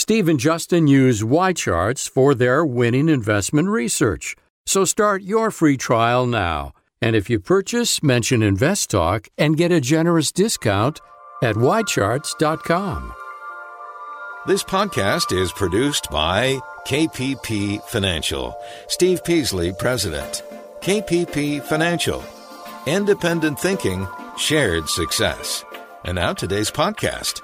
Steve and Justin use Y-charts for their winning investment research. So start your free trial now. And if you purchase, mention InvestTalk and get a generous discount at ycharts.com. This podcast is produced by KPP Financial. Steve Peasley, President. KPP Financial. Independent thinking, shared success. And now today's podcast.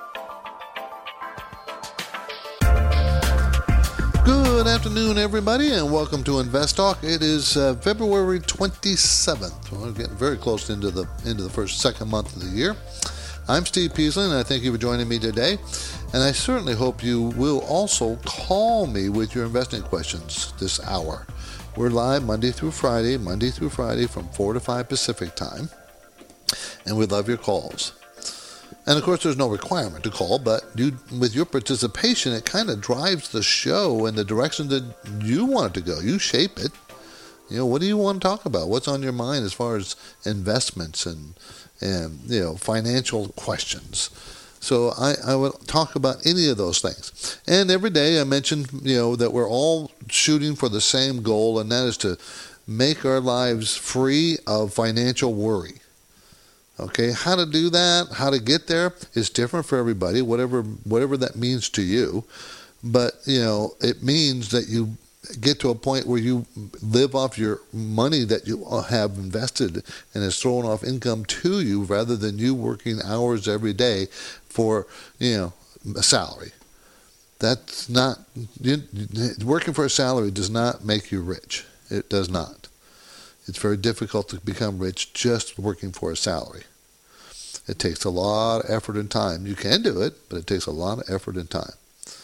Good afternoon, everybody, and welcome to Invest Talk. It is February 27th. We're getting very close into the second month of the year. I'm Steve Peasley, and I thank you for joining me today. And I certainly hope you will also call me with your investing questions this hour. We're live Monday through Friday from 4 to 5 Pacific time. And we love your calls. And of course, there's no requirement to call, but with your participation, it kind of drives the show in the direction that you want it to go. You shape it. You know, what do you want to talk about? What's on your mind as far as investments and financial questions? So I will talk about any of those things. And every day I mentioned, that we're all shooting for the same goal, and that is to make our lives free of financial worry. Okay, how to do that, how to get there is different for everybody, whatever that means to you. But, it means that you get to a point where you live off your money that you have invested and is throwing off income to you rather than you working hours every day for, a salary. That's not, working for a salary does not make you rich. It does not. It's very difficult to become rich just working for a salary. It takes a lot of effort and time. You can do it, but it takes a lot of effort and time.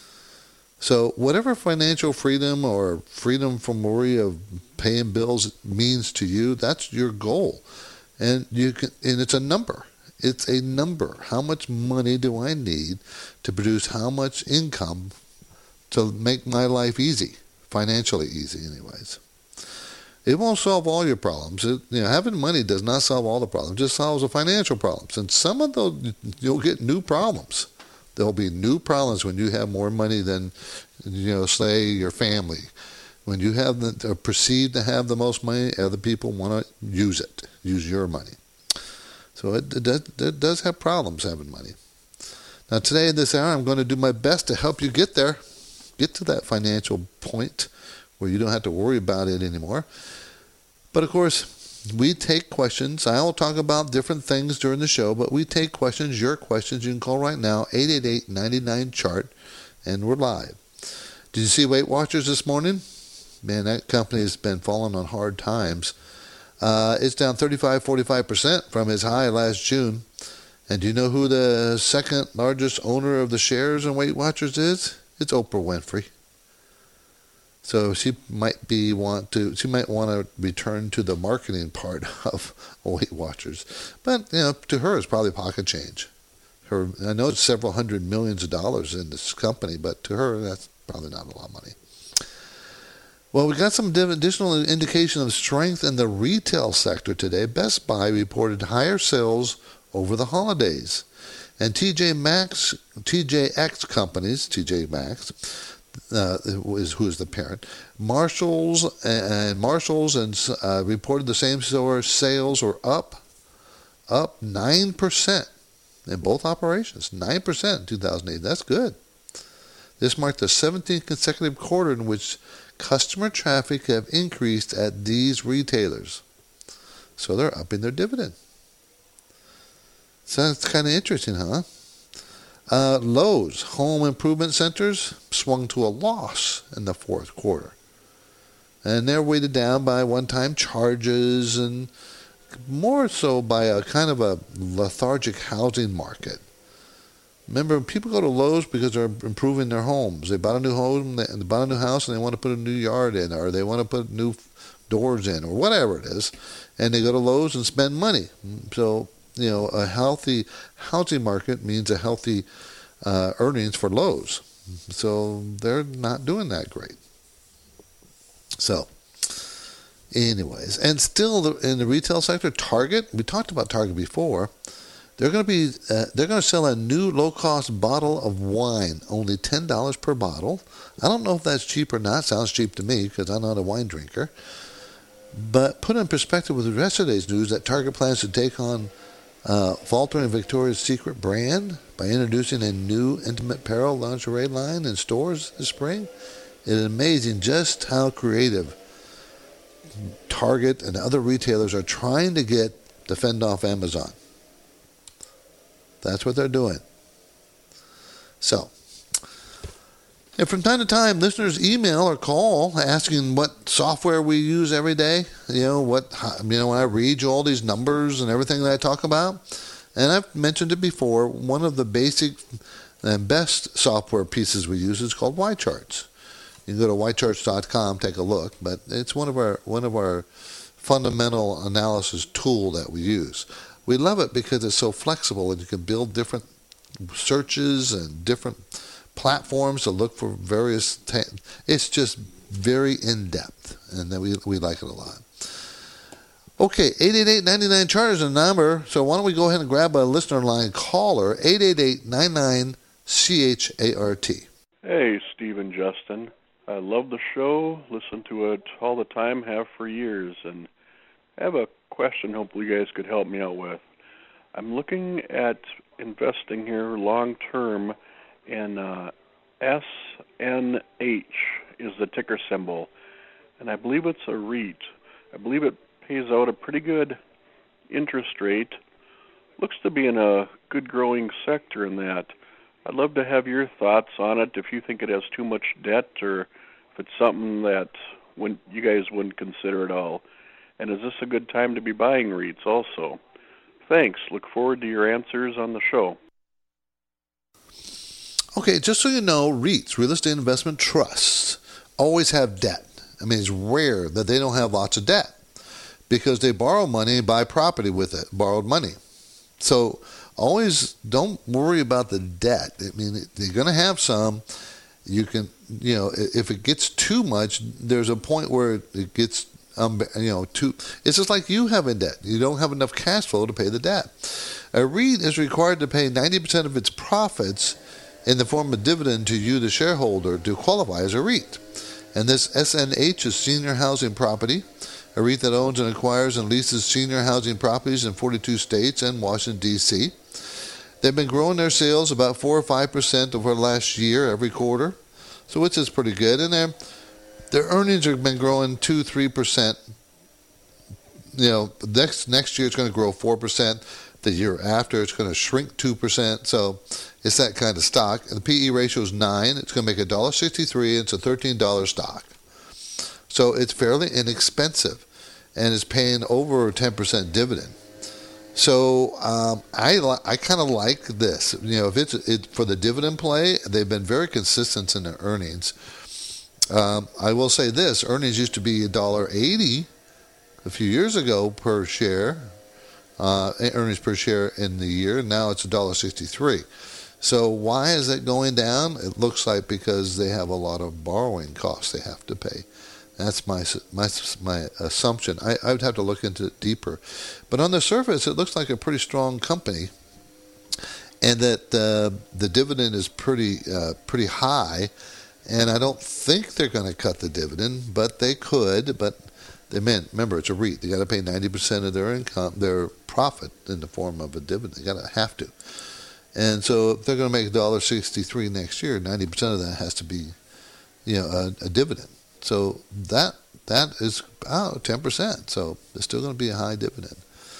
So whatever financial freedom or freedom from worry of paying bills means to you, that's your goal. And it's a number. It's a number. How much money do I need to produce how much income to make my life easy, financially easy anyways? It won't solve all your problems. Having money does not solve all the problems. It just solves the financial problems. And some of those, you'll get new problems. There'll be new problems when you have more money than, say, your family. When you are perceived to have the most money, other people want to use it, use your money. So it does have problems having money. Now today in this hour, I'm going to do my best to help you get there, get to that financial point where you don't have to worry about it anymore. But of course, we take questions. I will talk about different things during the show, but we take questions, your questions. You can call right now, 888-99-CHART, and we're live. Did you see Weight Watchers this morning? Man, that company has been falling on hard times. It's down 45% from its high last June. And do you know who the second largest owner of the shares in Weight Watchers is? It's Oprah Winfrey. So she might want to return to the marketing part of Weight Watchers. But, to her, it's probably pocket change. I know it's several hundred millions of dollars in this company, but to her, that's probably not a lot of money. Well, we got some additional indication of strength in the retail sector today. Best Buy reported higher sales over the holidays. And TJ Maxx companies, TJ Maxx, who is the parent, Marshalls reported the same store sales were up 9% in both operations, 9% in 2008. That's good. This marked the 17th consecutive quarter in which customer traffic have increased at these retailers. So they're upping their dividend. So that's kind of interesting, huh? Lowe's home improvement centers swung to a loss in the fourth quarter. And they're weighted down by one-time charges and more so by a kind of a lethargic housing market. Remember, people go to Lowe's because they're improving their homes. They bought a new home, they bought a new house, and they want to put a new yard in, or they want to put new doors in, or whatever it is. And they go to Lowe's and spend money. So, a healthy housing market means a healthy earnings for Lowe's. So they're not doing that great. So, anyways, and still in the retail sector, Target, we talked about Target before. They're going to sell a new low-cost bottle of wine, only $10 per bottle. I don't know if that's cheap or not. Sounds cheap to me because I'm not a wine drinker. But put in perspective with yesterday's news that Target plans to take on faltering Victoria's Secret brand by introducing a new intimate apparel lingerie line in stores this spring. It is amazing just how creative Target and other retailers are trying to get to fend off Amazon. That's what they're doing. So, and from time to time, listeners email or call asking what software we use every day. When I read you all these numbers and everything that I talk about. And I've mentioned it before, one of the basic and best software pieces we use is called YCharts. You can go to ycharts.com, take a look, but it's one of our fundamental analysis tool that we use. We love it because it's so flexible and you can build different searches and different platforms to look for various it's just very in-depth, and then we like it a lot. Okay, 888-99-CHART is the number, so why don't we go ahead and grab a listener line caller, 888-99-CHART. Hey, Steve and Justin. I love the show, listen to it all the time, have for years, and I have a question hopefully you guys could help me out with. I'm looking at investing here long-term in SNH is the ticker symbol, and I believe it's a REIT. I believe it pays out a pretty good interest rate. Looks to be in a good growing sector in that. I'd love to have your thoughts on it, if you think it has too much debt or if it's something that you guys wouldn't consider at all. And is this a good time to be buying REITs also? Thanks. Look forward to your answers on the show. Okay, just so you know, REITs, real estate investment trusts, always have debt. I mean, it's rare that they don't have lots of debt because they borrow money and buy property with it, borrowed money. So always don't worry about the debt. I mean, they're going to have some. You can, if it gets too much, there's a point where it gets too. It's just like you have in debt. You don't have enough cash flow to pay the debt. A REIT is required to pay 90% of its profits in the form of dividend to you, the shareholder, to qualify as a REIT. And this SNH is senior housing property, a REIT that owns and acquires and leases senior housing properties in 42 states and Washington, D.C. They've been growing their sales about 4 or 5% over the last year, every quarter, so which is pretty good. And their earnings have been growing 2-3%. Next year it's going to grow 4%. The year after it's going to shrink 2%. So it's that kind of stock. And the PE ratio is 9. It's going to make $1.63. It's a $13 stock. So it's fairly inexpensive, and it's paying over a 10% dividend. So I kind of like this. If it's for the dividend play, they've been very consistent in their earnings. I will say this: earnings used to be $1.80 a few years ago per share. Earnings per share in the year. Now it's $1.63. So why is it going down? It looks like because they have a lot of borrowing costs they have to pay. That's my assumption. I would have to look into it deeper. But on the surface, it looks like a pretty strong company, and that the dividend is pretty high. And I don't think they're going to cut the dividend, but they could. But remember, it's a REIT. They got to pay 90% of their income, their profit, in the form of a dividend. They got to have to. And so if they're going to make $1.63 next year, 90% of that has to be, a dividend. So that is about 10%. So it's still going to be a high dividend.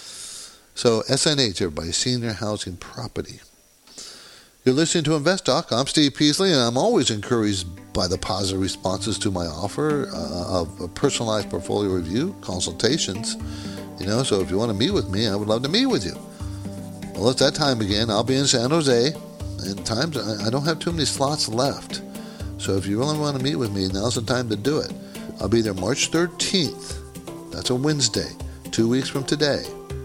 So SNH, everybody, senior housing property. You're listening to Invest Talk. I'm Steve Peasley, and I'm always encouraged by the positive responses to my offer of a personalized portfolio review, consultations. So if you want to meet with me, I would love to meet with you. Well, it's that time again. I'll be in San Jose, and I don't have too many slots left. So if you really want to meet with me, now's the time to do it. I'll be there March 13th. That's a Wednesday, 2 weeks from today.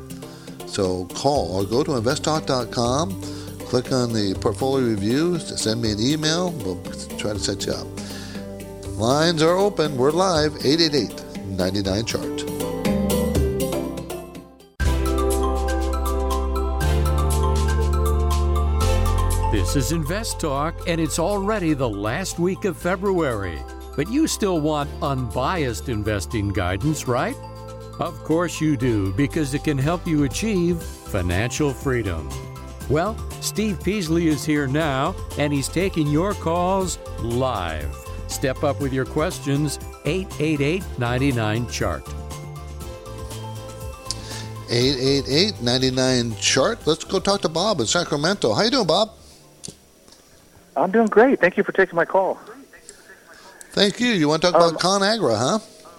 So call or go to investtalk.com. Click on the portfolio reviews to send me an email. We'll try to set you up. Lines are open. We're live. 888-99-CHART. This is Invest Talk, and it's already the last week of February. But you still want unbiased investing guidance, right? Of course you do, because it can help you achieve financial freedom. Well, Steve Peasley is here now, and he's taking your calls live. Step up with your questions, 888-99-CHART. 888-99-CHART. Let's go talk to Bob in Sacramento. How you doing, Bob? I'm doing great. Thank you for taking my call. Thank you. You want to talk about ConAgra, huh?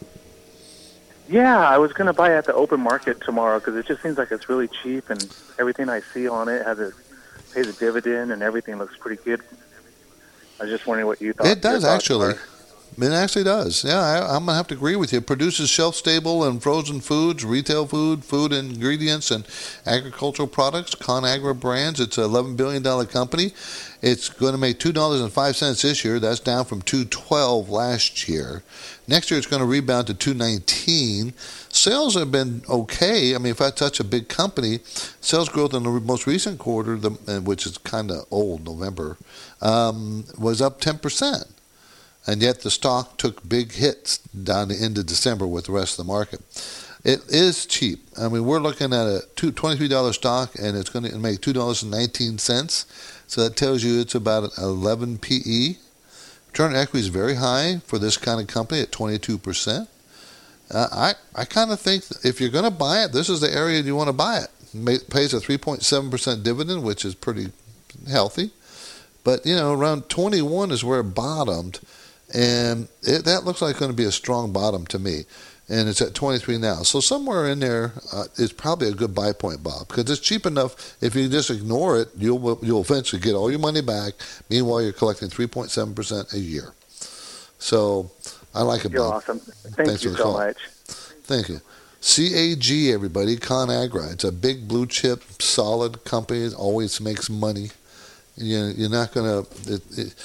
Yeah, I was going to buy at the open market tomorrow because it just seems like it's really cheap, and everything I see on it pays a dividend, and everything looks pretty good. I was just wondering what you thought. It does, actually. It actually does. Yeah, I'm going to have to agree with you. It produces shelf-stable and frozen foods, retail food ingredients, and agricultural products. ConAgra Brands. It's an $11 billion company. It's going to make $2.05 this year. That's down from $2.12 last year. Next year, it's going to rebound to $2.19. Sales have been okay. I mean, if that's such a big company, sales growth in the most recent quarter, which is kind of old, November, was up 10%. And yet the stock took big hits down the end of December with the rest of the market. It is cheap. I mean, we're looking at a $23 stock, and it's going to make $2.19. So that tells you it's about an 11 PE. Return on equity is very high for this kind of company at 22%. I kind of think if you're going to buy it, this is the area you want to buy it. It pays a 3.7% dividend, which is pretty healthy. But, around 21 is where it bottomed. And that looks like going to be a strong bottom to me. And it's at 23 now. So somewhere in there is probably a good buy point, Bob, because it's cheap enough. If you just ignore it, you'll eventually get all your money back. Meanwhile, you're collecting 3.7% a year. So I like it, You're Bob. awesome. Thank you so much. Thank you. CAG, everybody, ConAgra. It's a big blue chip, solid company. It always makes money. You're not going to.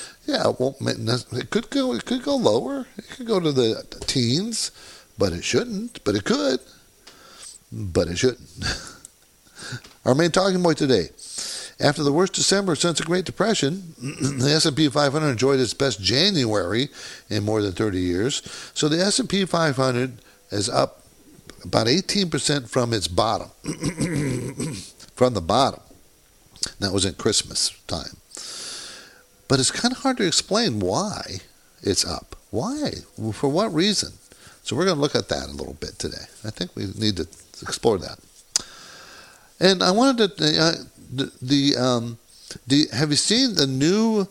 It could go. It could go lower. It could go to the teens, but it shouldn't. But it could. But it shouldn't. Our main talking point today: after the worst December since the Great Depression, the S&P 500 enjoyed its best January in more than 30 years. So the S&P 500 is up about 18% from its bottom. From the bottom. That was at Christmas time. But it's kind of hard to explain why it's up. Why? For what reason? So we're going to look at that a little bit today. I think we need to explore that. And I wanted to... have you seen the new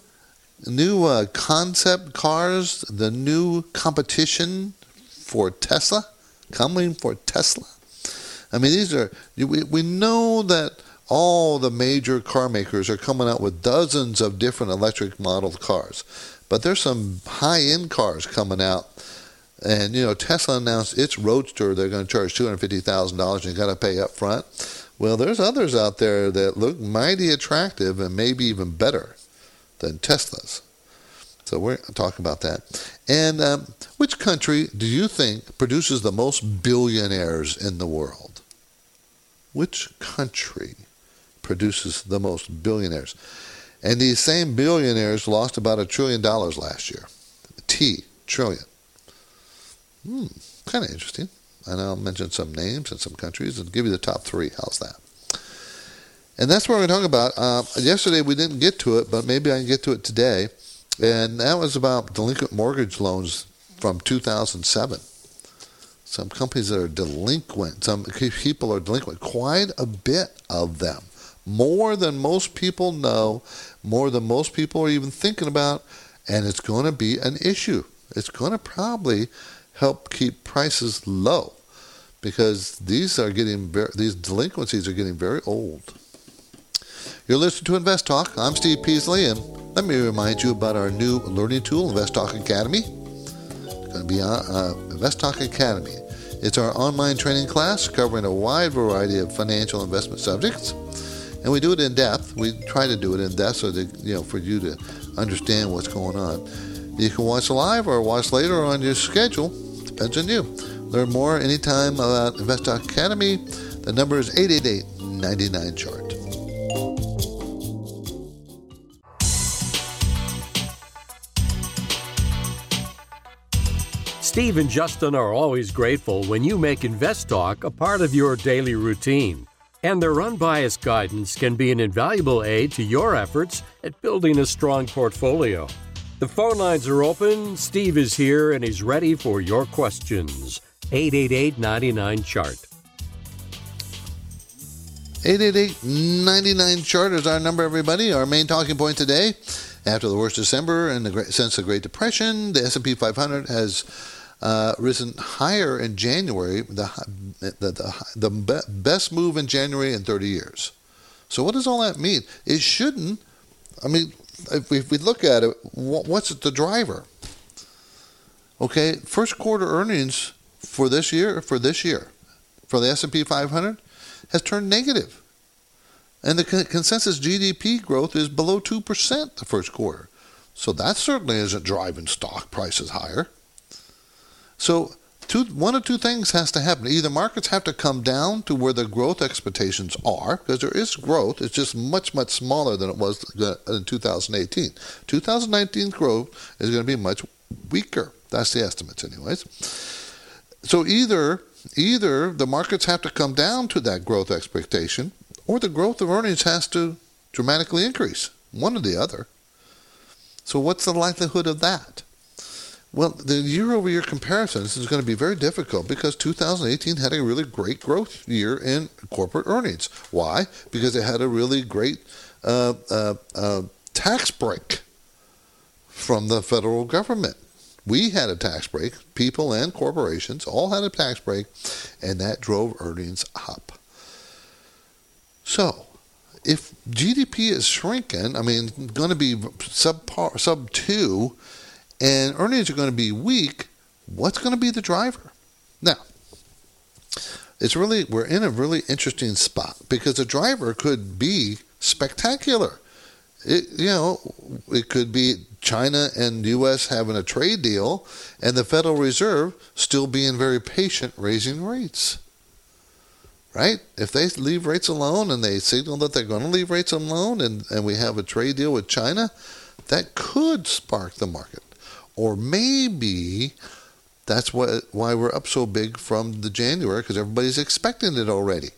concept cars, the new competition for Tesla, coming for Tesla? I mean, these are... We know that all the major car makers are coming out with dozens of different electric model cars. But there's some high-end cars coming out. And, Tesla announced its Roadster. They're going to charge $250,000 and you got to pay up front. Well, there's others out there that look mighty attractive and maybe even better than Teslas. So we're talking about that. And which country do you think produces the most billionaires in the world? Which country produces the most billionaires? And these same billionaires lost about $1 trillion last year. Trillion. Kind of interesting. And I'll mention some names and some countries and give you the top 3. How's that? And that's what we're going to talk about. Yesterday we didn't get to it, but maybe I can get to it today. And that was about delinquent mortgage loans from 2007. Some companies that are delinquent. Some people are delinquent. Quite a bit of them. More than most people know. More than most people are even thinking about. And it's going to be an issue. It's going to probably help keep prices low. Because these delinquencies are getting very old. You're listening to Invest Talk. I'm Steve Peasley, and let me remind you about our new learning tool, Invest Talk Academy. It's going to be on Invest Talk Academy. It's our online training class covering a wide variety of financial investment subjects, and we do it in depth. We try to do it in depth so that for you to understand what's going on. You can watch live or watch later on your schedule. Depends on you. Learn more anytime about Invest Talk Academy. The number is 888-99-CHART. Steve and Justin are always grateful when you make InvestTalk a part of your daily routine. And their unbiased guidance can be an invaluable aid to your efforts at building a strong portfolio. The phone lines are open. Steve is here and he's ready for your questions. 888-99-CHART. 888-99-CHART is our number, everybody. Our main talking point today, after the worst December and since the Great Depression, the S&P 500 has risen higher in January, the best move in January in 30 years. So what does all that mean? It shouldn't. I mean, if we look at it, what's the driver? Okay, first quarter earnings for this year, for the S&P 500, has turned negative. And the consensus GDP growth is below 2% the first quarter. So that certainly isn't driving stock prices higher. So one of two things has to happen. Either markets have to come down to where the growth expectations are, because there is growth. It's just much, much smaller than it was in 2018. 2019's growth is going to be much weaker. That's the estimates anyways. So either the markets have to come down to that growth expectation, or the growth of earnings has to dramatically increase. One or the other. So what's the likelihood of that? Well, the year-over-year comparisons is going to be very difficult because 2018 had a really great growth year in corporate earnings. Why? Because it had a really great tax break from the federal government. We had a tax break. People and corporations all had a tax break, and that drove earnings up. So, if GDP is shrinking, going to be sub 2, and earnings are going to be weak, what's going to be the driver? Now, we're in a really interesting spot because the driver could be spectacular. It could be China and the U.S. having a trade deal and the Federal Reserve still being very patient raising rates. Right? If they leave rates alone and they signal that they're going to leave rates alone and we have a trade deal with China, that could spark the market. Or maybe that's why we're up so big from the January, because everybody's expecting it already.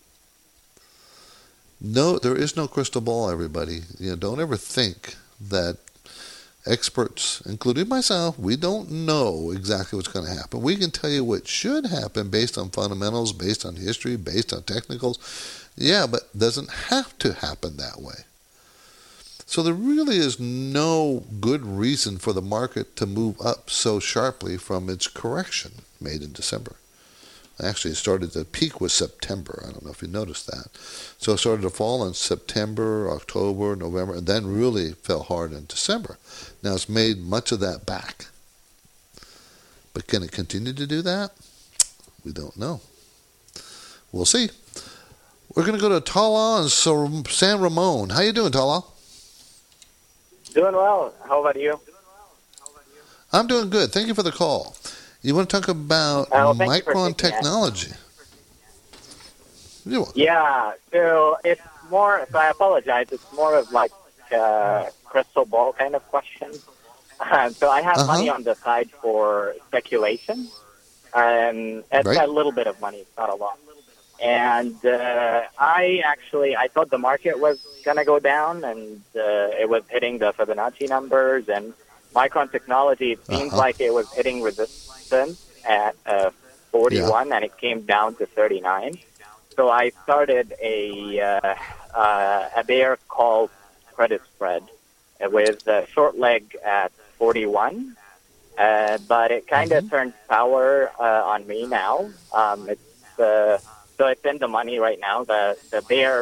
No, there is no crystal ball, everybody. Don't ever think that experts, including myself, we don't know exactly what's going to happen. We can tell you what should happen based on fundamentals, based on history, based on technicals. Yeah, but it doesn't have to happen that way. So there really is no good reason for the market to move up so sharply from its correction made in December. Actually, the peak was September. I don't know if you noticed that. So it started to fall in September, October, November, and then really fell hard in December. Now it's made much of that back. But can it continue to do that? We don't know. We'll see. We're going to go to Tala and San Ramon. How you doing, Tala? Doing well. How about you? I'm doing good. Thank you for the call. You want to talk about Micron technology? Yeah. So it's more. So I apologize. It's more of like a crystal ball kind of question. So I have money on the side for speculation, and it's a little bit of money. It's not a lot. And I thought the market was going to go down, and it was hitting the Fibonacci numbers. And Micron Technology, it seems like it was hitting resistance at 41, and it came down to 39. So I started a bear call credit spread with a short leg at 41, but it kind of turned sour on me now. So it's in the money right now. The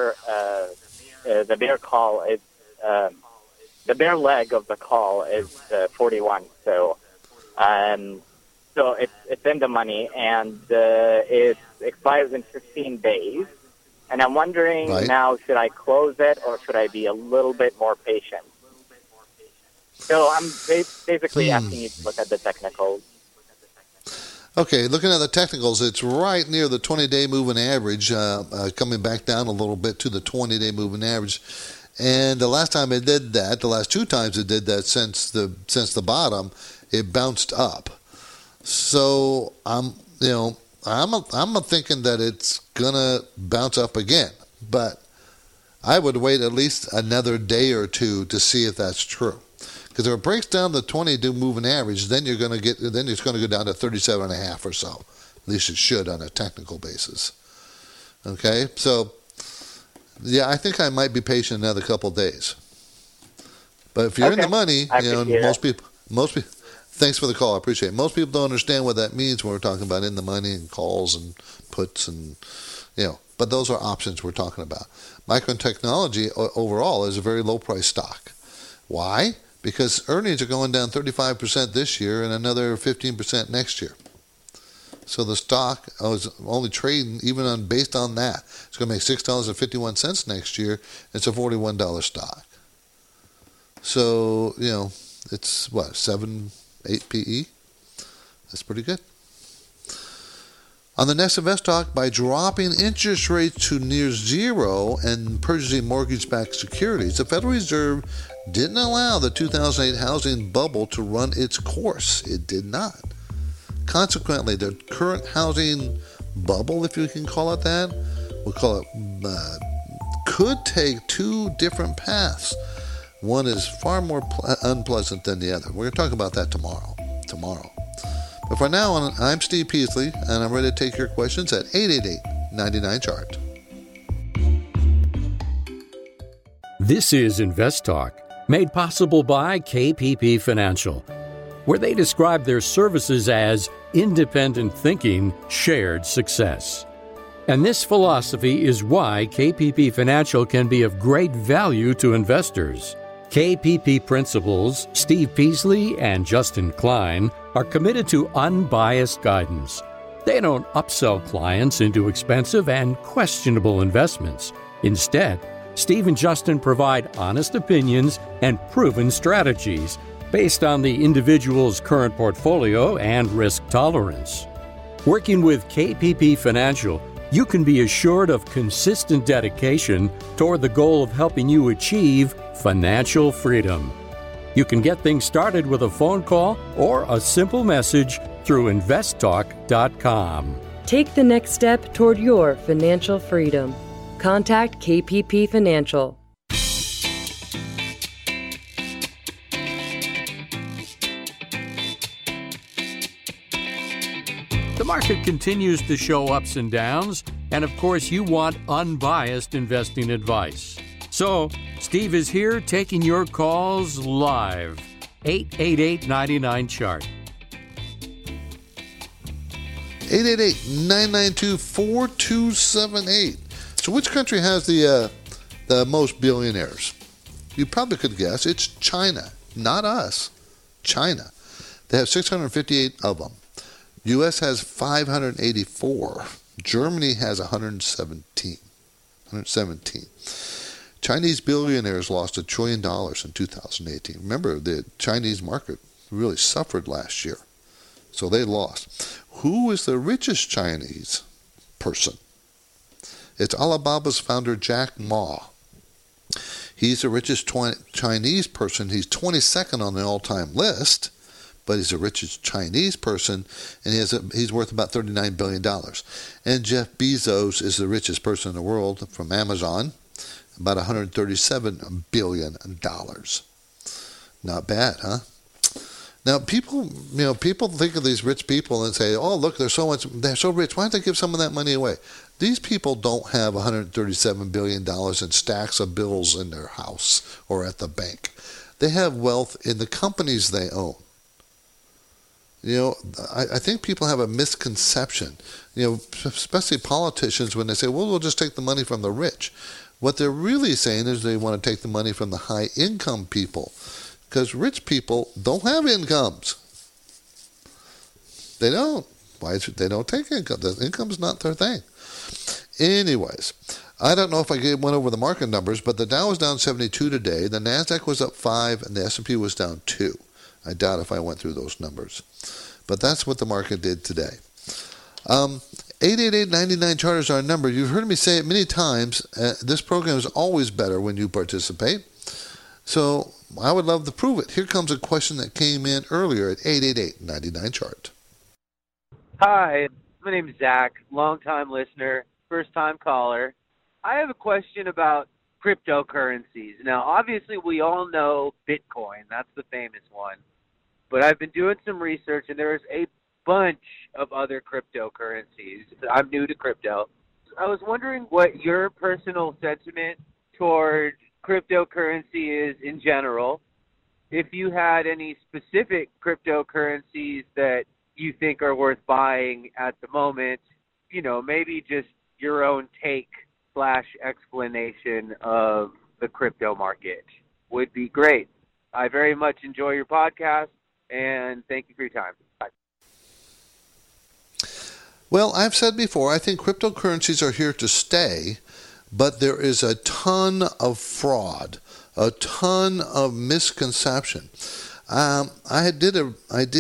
bear call is the bear leg of the call is 41. So it's in the money, and it expires in 15 days. And I'm wondering now, should I close it or should I be a little bit more patient? So I'm basically asking you to look at the technicals. Okay, looking at the technicals, it's right near the 20-day moving average, coming back down a little bit to the 20-day moving average. And the last time it did that, the last two times it did that since the bottom, it bounced up. So I'm thinking that it's gonna bounce up again, but I would wait at least another day or two to see if that's true. Because if it breaks down the 20-day moving average, then it's going to go down to 37.5 or so. At least it should on a technical basis. Okay, so yeah, I think I might be patient another couple of days. But if you're in the money, most people. Thanks for the call. I appreciate it. Most people don't understand what that means when we're talking about in the money and calls and puts and But those are options we're talking about. Micron Technology overall is a very low price stock. Why? Because earnings are going down 35% this year and another 15% next year. So the stock is only trading, even based on that, it's going to make $6.51 next year. It's a $41 stock. So, it's what, 7, 8 PE? That's pretty good. On the next InvestTalk, by dropping interest rates to near zero and purchasing mortgage-backed securities, the Federal Reserve didn't allow the 2008 housing bubble to run its course. It did not. Consequently, the current housing bubble, if you can call it that, we'll call it, could take two different paths. One is far more unpleasant than the other. We're going to talk about that tomorrow. But for now, I'm Steve Peasley, and I'm ready to take your questions at 888-99-CHART. This is InvestTalk, made possible by KPP Financial, where they describe their services as independent thinking, shared success. And this philosophy is why KPP Financial can be of great value to investors. KPP principals Steve Peasley and Justin Klein are committed to unbiased guidance. They don't upsell clients into expensive and questionable investments. Instead, Steve and Justin provide honest opinions and proven strategies based on the individual's current portfolio and risk tolerance. Working with KPP Financial, you can be assured of consistent dedication toward the goal of helping you achieve financial freedom. You can get things started with a phone call or a simple message through investtalk.com. Take the next step toward your financial freedom. Contact KPP Financial. The market continues to show ups and downs, and of course you want unbiased investing advice. So, Steve is here taking your calls live. 888-99-CHART. 888-992-4278. So which country has the most billionaires? You probably could guess. It's China, not us. China. They have 658 of them. U.S. has 584. Germany has 117. Chinese billionaires lost $1 trillion in 2018. Remember, the Chinese market really suffered last year. So they lost. Who is the richest Chinese person? It's Alibaba's founder, Jack Ma. He's the richest Chinese person. He's 22nd on the all-time list, but he's the richest Chinese person, and he's worth about $39 billion. And Jeff Bezos is the richest person in the world from Amazon, about $137 billion. Not bad, huh? Now, people think of these rich people and say, "Oh, look, they're so rich. Why don't they give some of that money away?" These people don't have $137 billion in stacks of bills in their house or at the bank. They have wealth in the companies they own. I think people have a misconception, especially politicians, when they say, well, we'll just take the money from the rich. What they're really saying is they want to take the money from the high-income people, because rich people don't have incomes. They don't. Why? They don't take income. The income's not their thing. Anyways, I don't know if I went over the market numbers, but the Dow was down 72 today. The NASDAQ was up 5, and the S&P was down 2. I doubt if I went through those numbers. But that's what the market did today. 888-99-CHART is our number. You've heard me say it many times. This program is always better when you participate. So I would love to prove it. Here comes a question that came in earlier at 888-99-CHART. Hi, my name is Zach, longtime listener, first-time caller. I have a question about cryptocurrencies. Now, obviously, we all know Bitcoin. That's the famous one. But I've been doing some research, and there's a bunch of other cryptocurrencies. I'm new to crypto. I was wondering what your personal sentiment toward cryptocurrency is in general. If you had any specific cryptocurrencies that you think are worth buying at the moment, maybe just your own take/explanation of the crypto market would be great. I very much enjoy your podcast, and thank you for your time. Bye. Well, I've said before, I think cryptocurrencies are here to stay, but there is a ton of fraud, a ton of misconception. I did a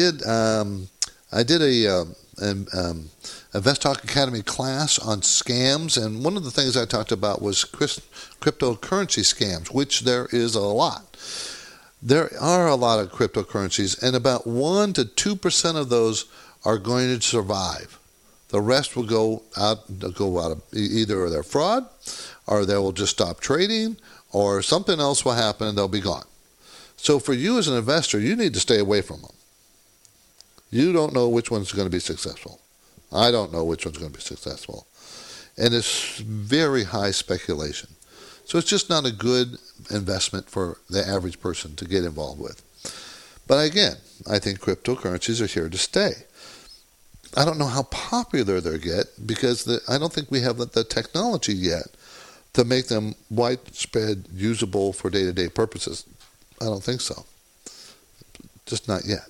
InvestTalk Academy class on scams, and one of the things I talked about was cryptocurrency scams, which there is a lot. There are a lot of cryptocurrencies, and about 1 to 2% of those are going to survive. The rest will go out of either they're fraud, or they will just stop trading, or something else will happen and they'll be gone. So for you as an investor, you need to stay away from them. You don't know which one's going to be successful. I don't know which one's going to be successful. And it's very high speculation. So it's just not a good investment for the average person to get involved with. But again, I think cryptocurrencies are here to stay. I don't know how popular they'll get because I don't think we have the technology yet to make them widespread usable for day-to-day purposes. I don't think so. Just not yet.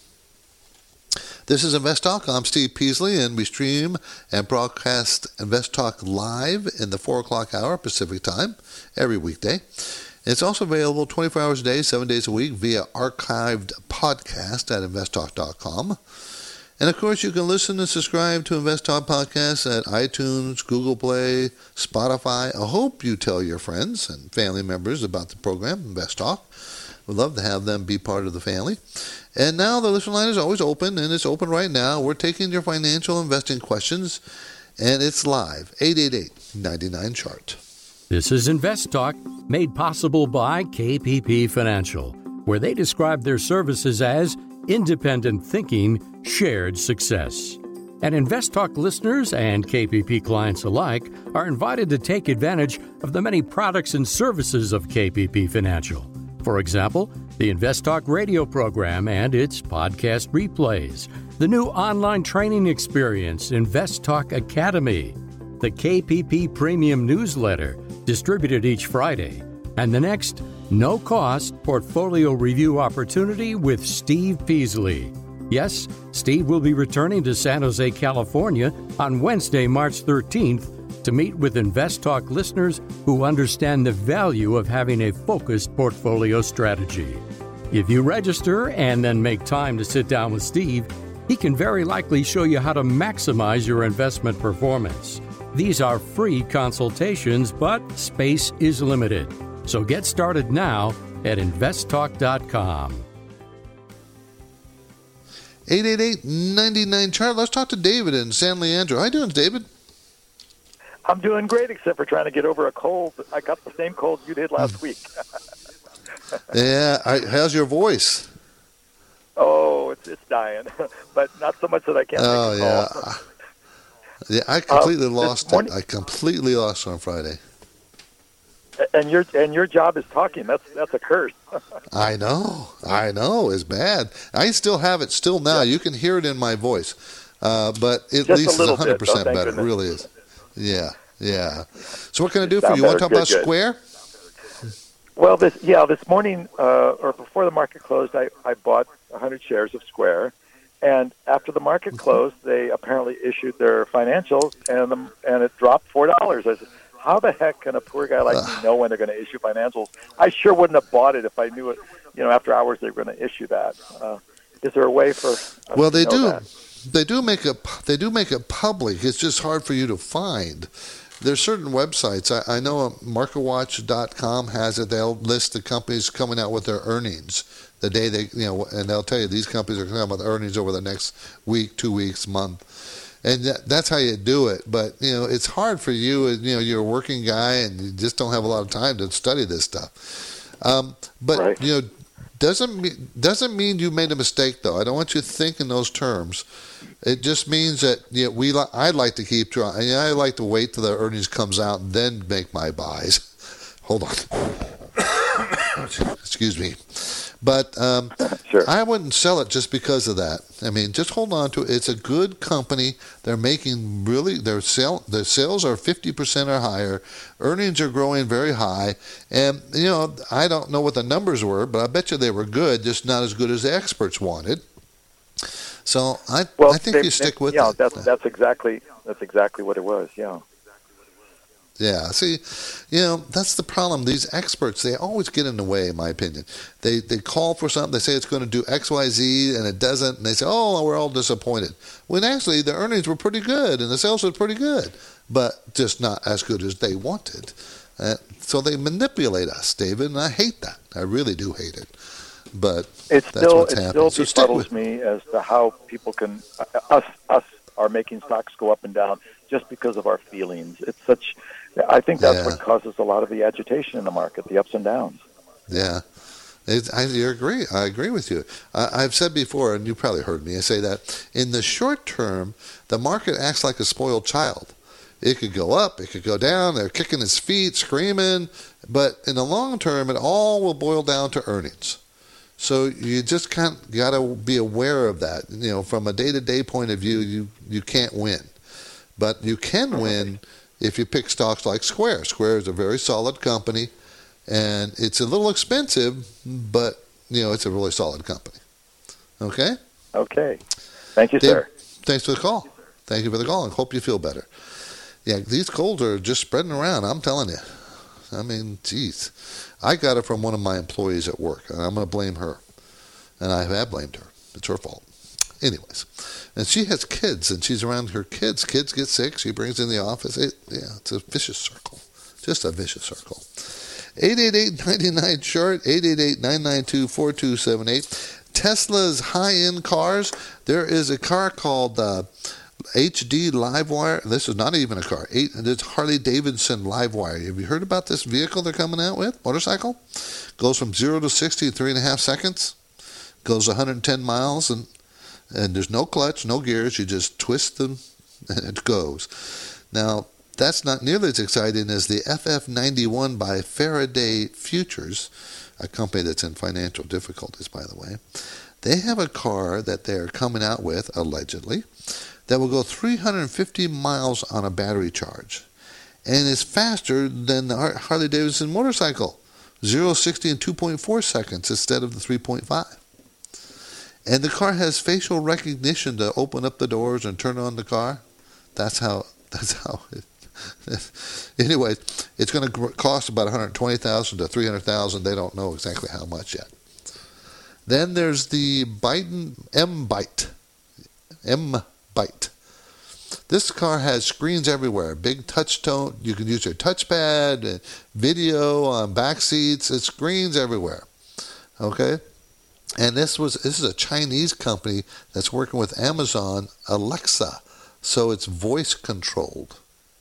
This is InvestTalk. I'm Steve Peasley, and we stream and broadcast InvestTalk live in the 4 o'clock hour Pacific time every weekday. It's also available 24 hours a day, 7 days a week via archived podcast at investtalk.com. And of course, you can listen and subscribe to InvestTalk podcasts at iTunes, Google Play, Spotify. I hope you tell your friends and family members about the program, InvestTalk. We'd love to have them be part of the family. And now the listener line is always open, and it's open right now. We're taking your financial investing questions, and it's live, 888-99-CHART. This is InvestTalk, made possible by KPP Financial, where they describe their services as independent thinking, shared success. And InvestTalk listeners and KPP clients alike are invited to take advantage of the many products and services of KPP Financial. For example, the InvestTalk radio program and its podcast replays, the new online training experience, InvestTalk Academy, the KPP Premium newsletter, distributed each Friday, and the next no-cost portfolio review opportunity with Steve Peasley. Yes, Steve will be returning to San Jose, California on Wednesday, March 13th to meet with InvestTalk listeners who understand the value of having a focused portfolio strategy. If you register and then make time to sit down with Steve, he can very likely show you how to maximize your investment performance. These are free consultations, but space is limited. So get started now at investtalk.com. 888-99-CHART. Let's talk to David in San Leandro. How you doing, David? I'm doing great, except for trying to get over a cold. I got the same cold you did last week. Yeah, how's your voice? Oh, it's dying, but not so much that I can't make a call. Yeah, I completely lost it. I completely lost it on Friday. And your job is talking. That's a curse. I know. It's bad. I still have it still now. You can hear it in my voice, but at least it's 100% better. It really is. Yeah. So what can I do for you? You want to talk about Square? Well, this morning or before the market closed, I bought 100 shares of Square, and after the market closed, they apparently issued their financials, and it dropped $4. I said, how the heck can a poor guy like me know when they're going to issue financials? I sure wouldn't have bought it if I knew it. After hours they were going to issue that. Is there a way for? Well, they do. That? They do make it public. It's just hard for you to find. There's certain websites. I know MarketWatch.com has it. They'll list the companies coming out with their earnings the day they, and they'll tell you these companies are coming out with earnings over the next week, 2 weeks, month. And that's how you do it. But, it's hard for you. You're a working guy and you just don't have a lot of time to study this stuff. But, right. Doesn't mean you made a mistake, though. I don't want you to think in those terms. It just means that I'd like to keep trying. I like to wait till the earnings comes out and then make my buys. Hold on. Excuse me. But sure. I wouldn't sell it just because of that. I mean, just hold on to it. It's a good company. They're making their sales are 50% or higher. Earnings are growing very high. And, I don't know what the numbers were, but I bet you they were good, just not as good as the experts wanted. So I think you stick with it. That's exactly what it was, yeah. Yeah, see, that's the problem. These experts, they always get in the way, in my opinion. They call for something, they say it's going to do X, Y, Z, and it doesn't, and they say, oh, we're all disappointed. When actually the earnings were pretty good, and the sales were pretty good, but just not as good as they wanted. So they manipulate us, David, and I hate that. I really do hate it. But it still befuddles me as to how people can, us are making stocks go up and down just because of our feelings. I think that's what causes a lot of the agitation in the market, the ups and downs. Yeah. I agree with you. I've said before, and you probably heard me, I say that in the short term, the market acts like a spoiled child. It could go up, it could go down, they're kicking its feet, screaming, but in the long term, it all will boil down to earnings. So you just got to be aware of that. From a day-to-day point of view, you can't win. But you can win if you pick stocks like Square. Square is a very solid company, and it's a little expensive, but, it's a really solid company. Okay? Okay. Thank you, sir. Thanks for the call. Thank you for the call, and hope you feel better. Yeah, these colds are just spreading around, I'm telling you. I mean, geez. I got it from one of my employees at work, and I'm going to blame her. And I have blamed her. It's her fault. Anyways. And she has kids, and she's around her kids. Kids get sick. She brings in the office. It's a vicious circle. Just a vicious circle. 888-99-SHORT, 888-992-4278. Tesla's high-end cars. There is a car called HD Livewire. This is not even a car. It's Harley Davidson Livewire. Have you heard about this vehicle they're coming out with? Motorcycle. Goes from 0 to 60 in 3.5 seconds. Goes 110 miles, and there's no clutch, no gears. You just twist them, and it goes. Now, that's not nearly as exciting as the FF91 by Faraday Futures, a company that's in financial difficulties, by the way. They have a car that they're coming out with, allegedly, that will go 350 miles on a battery charge, and is faster than the Harley Davidson motorcycle, 0-60 in 2.4 seconds instead of the 3.5. And the car has facial recognition to open up the doors and turn on the car. That's how it. Anyway, it's going to cost about $120,000 to $300,000. They don't know exactly how much yet. Then there's the M-Byte. M-Byte. This car has screens everywhere. Big touch tone. You can use your touchpad, video on back seats. It's screens everywhere. Okay? And this is a Chinese company that's working with Amazon Alexa. So it's voice controlled.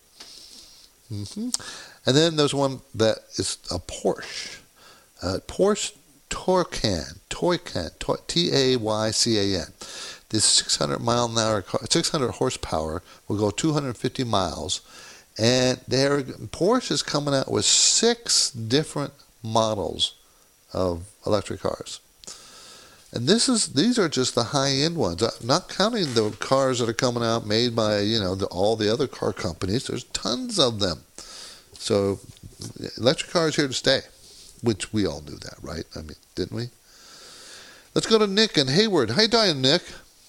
And then there's one that is a Porsche. Porsche Taycan, Taycan. This 600 horsepower will go 250 miles. And Porsche is coming out with 6 different models of electric cars. And these are just the high-end ones, not counting the cars that are coming out made by, all the other car companies. There's tons of them. So electric cars here to stay, which we all knew that, right? I mean, didn't we? Let's go to Nick in Hayward. How you doing, Nick?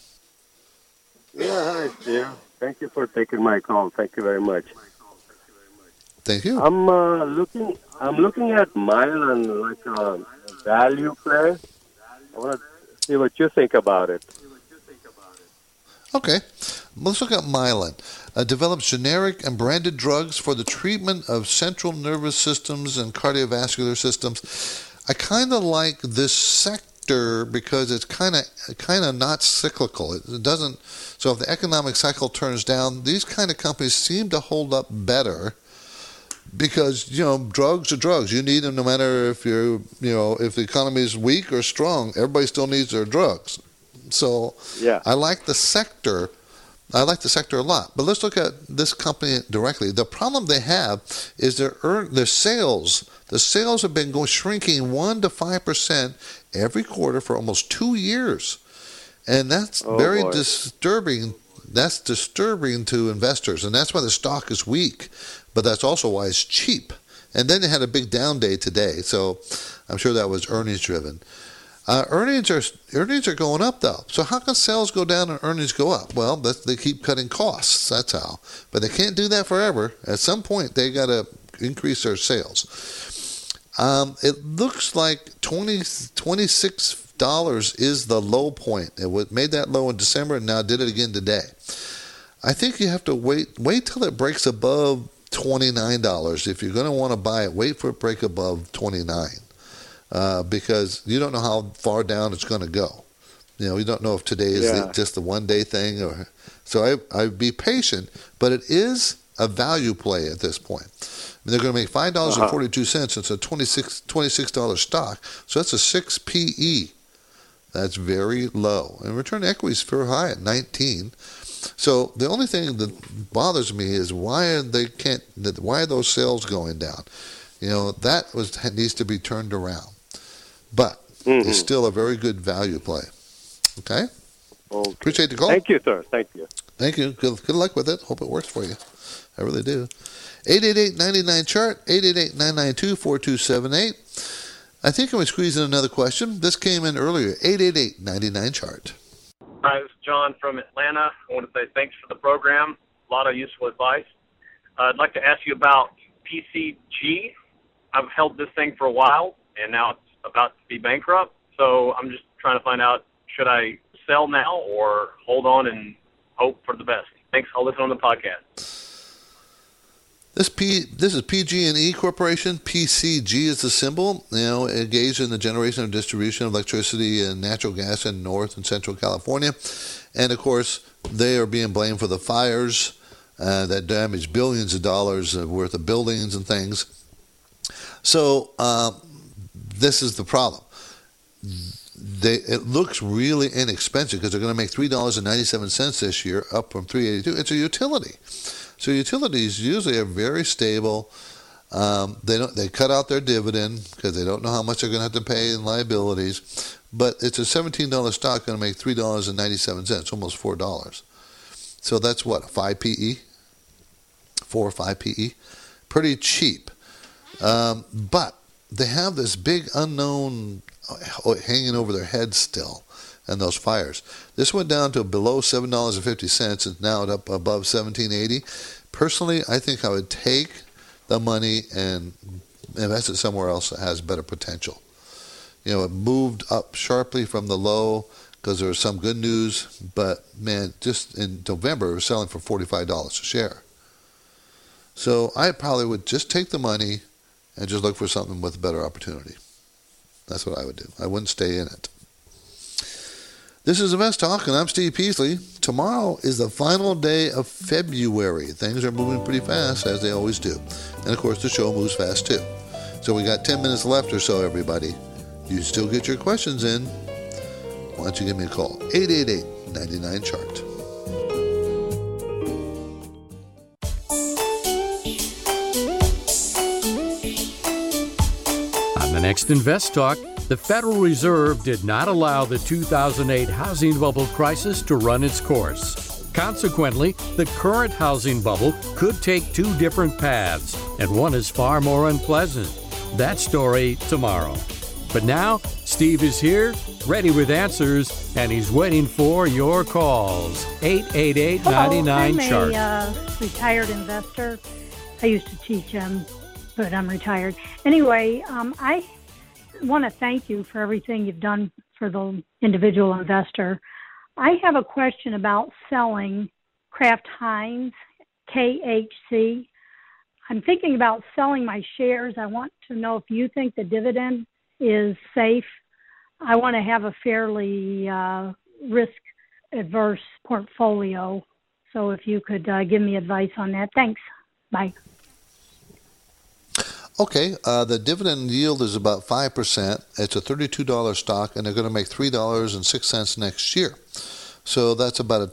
Yeah, hi, Steve. Thank you for taking my call. Thank you very much. Thank you. I'm looking at Mylan like a value play. I want to see what you think about it. Okay. Let's look at Mylan. Develops generic and branded drugs for the treatment of central nervous systems and cardiovascular systems. I kind of like this sector because it's kind of not cyclical. It doesn't. So if the economic cycle turns down, these kind of companies seem to hold up better because drugs are drugs. You need them no matter if if the economy is weak or strong. Everybody still needs their drugs. So I like the sector. I like the sector a lot. But let's look at this company directly. The problem they have is their sales. The sales have been shrinking 1 to 5% every quarter for almost 2 years. And that's very disturbing. That's disturbing to investors. And that's why the stock is weak. But that's also why it's cheap. And then they had a big down day today. So I'm sure that was earnings driven. Earnings are going up, though. So how can sales go down and earnings go up? Well, they keep cutting costs. That's how. But they can't do that forever. At some point, they got to increase their sales. It looks like $26 is the low point. It made that low in December and now did it again today. I think you have to wait till it breaks above $29. If you're going to want to buy it, wait for it to break above $29. Because you don't know how far down it's going to go. You don't know if today is just the one-day thing. So I'd be patient, but it is a value play at this point. They're going to make $5.42. It's a $26 stock, so that's a 6 PE. That's very low. And return to equity is very high at 19. So the only thing that bothers me is why are those sales going down? That needs to be turned around. But it's still a very good value play. Okay? Appreciate the call. Thank you, sir. Thank you. Thank you. Good luck with it. Hope it works for you. I really do. 888-99-CHART, 888-992-4278. I think I'm going to squeeze in another question. This came in earlier, 888-99-CHART. Hi, this is John from Atlanta. I want to say thanks for the program. A lot of useful advice. I'd like to ask you about PCG. I've held this thing for a while, and now it's about to be bankrupt. So I'm just trying to find out, should I sell now or hold on and hope for the best? Thanks. I'll listen on the podcast. This is PG&E Corporation. PCG is the symbol. Engaged in the generation and distribution of electricity and natural gas in North and Central California. And, of course, they are being blamed for the fires that damaged billions of dollars worth of buildings and things. So this is the problem. It looks really inexpensive because they're going to make $3.97 this year, up from $3.82. It's a utility. So utilities usually are very stable. They cut out their dividend because they don't know how much they're going to have to pay in liabilities. But it's a $17 stock going to make $3.97, almost $4. So that's what, a 5 PE? 4 or 5 PE? Pretty cheap. But they have this big unknown hanging over their heads still, and those fires. This went down to below $7.50. It's now up above $17.80. Personally, I think I would take the money and invest it somewhere else that has better potential. It moved up sharply from the low because there was some good news, but man, just in November, it was selling for $45 a share. So I probably would just take the money and just look for something with a better opportunity. That's what I would do. I wouldn't stay in it. This is Invest Talk, and I'm Steve Peasley. Tomorrow is the final day of February. Things are moving pretty fast, as they always do. And, of course, the show moves fast, too. So we got 10 minutes left or so, everybody. You still get your questions in. Why don't you give me a call? 888-99-CHART. On the next Invest Talk, the Federal Reserve did not allow the 2008 housing bubble crisis to run its course. Consequently, the current housing bubble could take two different paths, and one is far more unpleasant. That story tomorrow. But now, Steve is here, ready with answers, and he's waiting for your calls. 888-99-CHART. I'm a retired investor. I used to teach but I'm retired. Anyway, I want to thank you for everything you've done for the individual investor. I have a question about selling Kraft Heinz, KHC. I'm thinking about selling my shares. I want to know if you think the dividend is safe. I want to have a fairly risk-averse portfolio. So if you could give me advice on that. Thanks. Bye. Okay, the dividend yield is about 5%. It's a $32 stock, and they're going to make $3.06 next year. So that's about a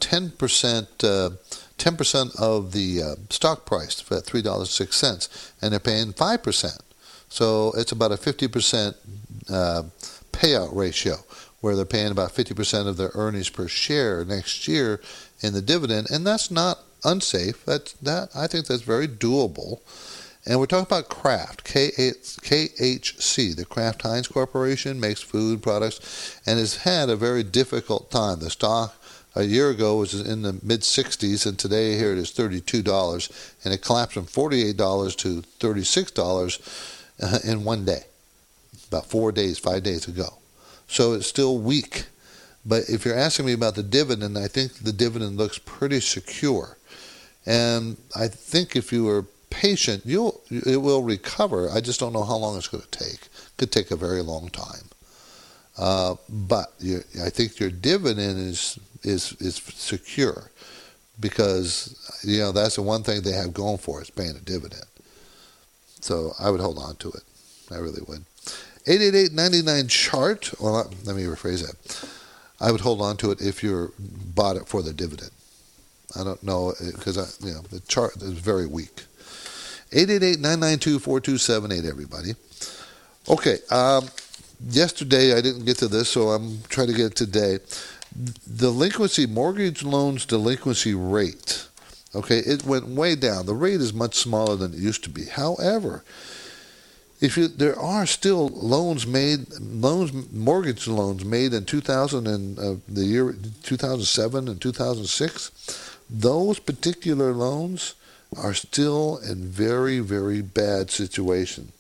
10% of the stock price for that $3.06, and they're paying 5%. So it's about a 50% payout ratio, where they're paying about 50% of their earnings per share next year in the dividend, and that's not unsafe. I think that's very doable. And we're talking about Kraft, KHC, the Kraft Heinz Corporation, makes food products and has had a very difficult time. The stock a year ago was in the mid-60s, and today here it is $32, and it collapsed from $48 to $36 in one day, about 5 days ago. So it's still weak. But if you're asking me about the dividend, I think the dividend looks pretty secure. And I think if you were patient, it will recover. I just don't know how long it's going to take. It could take a very long time. But I think your dividend is secure, because that's the one thing they have going for is paying a dividend. So I would hold on to it. I really would. 888-99-CHART. Well, let me rephrase that. I would hold on to it if you bought it for the dividend. I don't know, because the chart is very weak. 888-992-4278, everybody. Okay, yesterday I didn't get to this, so I'm trying to get it today. Mortgage loans delinquency rate. Okay, it went way down. The rate is much smaller than it used to be. However, there are still mortgage loans made in 2000 and the year 2007 and 2006. Those particular loans are still in very, very bad situation.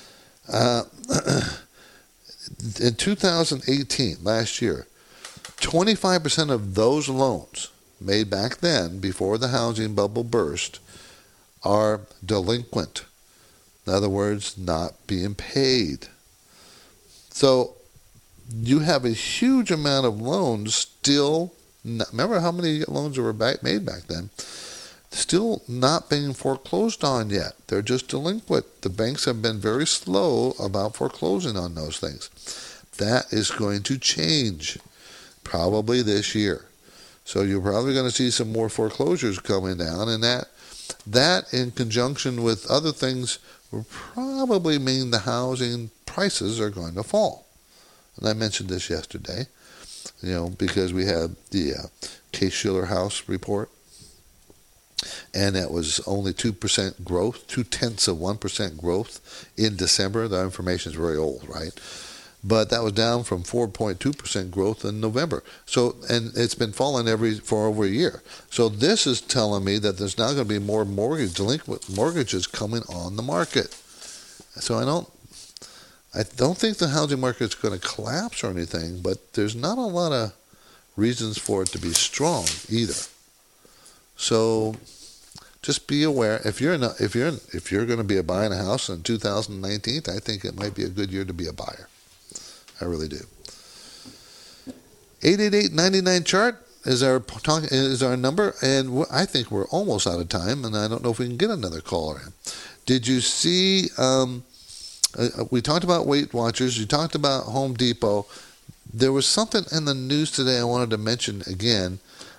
In 2018, last year, 25% of those loans made back then, before the housing bubble burst, are delinquent. In other words, not being paid. So you have a huge amount of loans still. Remember how many loans were made back then? Still not being foreclosed on yet. They're just delinquent. The banks have been very slow about foreclosing on those things. That is going to change probably this year. So you're probably going to see some more foreclosures coming down, and that in conjunction with other things will probably mean the housing prices are going to fall. And I mentioned this yesterday, because we had the Case-Shiller House report, and that was only 2% growth, 0.2% growth in December. The information is very old, right? But that was down from 4.2% growth in November. So, and it's been falling for over a year. So this is telling me that there's now going to be more delinquent mortgages coming on the market. So I don't think the housing market is going to collapse or anything, but there's not a lot of reasons for it to be strong either. So just be aware. If you're going to be buying a house in 2019, I think it might be a good year to be a buyer. I really do. 888-99-CHART is our number, and I think we're almost out of time, and I don't know if we can get another caller in. Did you see? We talked about Weight Watchers. You talked about Home Depot. There was something in the news today I wanted to mention again.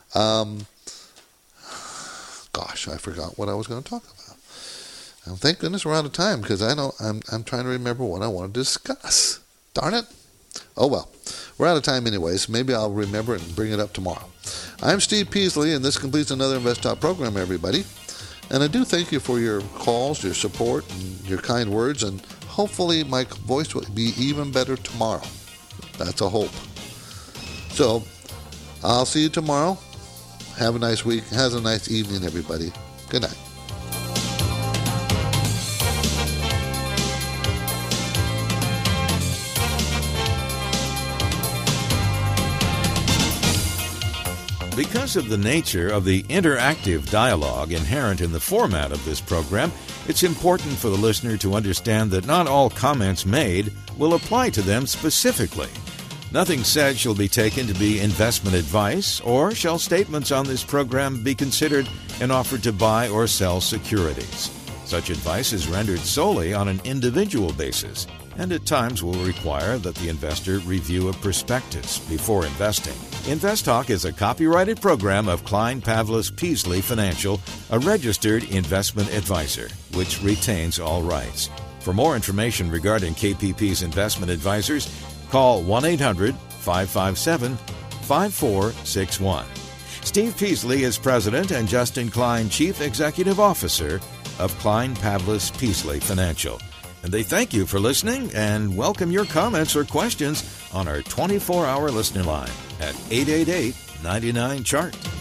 Gosh, I forgot what I was going to talk about. And thank goodness we're out of time, because I'm trying to remember what I want to discuss. Darn it. Oh well, we're out of time anyway, so maybe I'll remember it and bring it up tomorrow. I'm Steve Peasley, and this completes another Invest Talk program, everybody. And I do thank you for your calls, your support, and your kind words, and hopefully my voice will be even better tomorrow. That's a hope. So, I'll see you tomorrow. Have a nice week. Have a nice evening, everybody. Good night. Because of the nature of the interactive dialogue inherent in the format of this program, it's important for the listener to understand that not all comments made will apply to them specifically. Nothing said shall be taken to be investment advice, or shall statements on this program be considered an offer to buy or sell securities. Such advice is rendered solely on an individual basis, and at times will require that the investor review a prospectus before investing. InvestTalk is a copyrighted program of Klein Pavlis Peasley Financial, a registered investment advisor, which retains all rights. For more information regarding KPP's investment advisors, call 1-800-557-5461. Steve Peasley is President and Justin Klein Chief Executive Officer of Klein Pavlis Peasley Financial. And they thank you for listening and welcome your comments or questions on our 24-hour listening line at 888-99-CHART.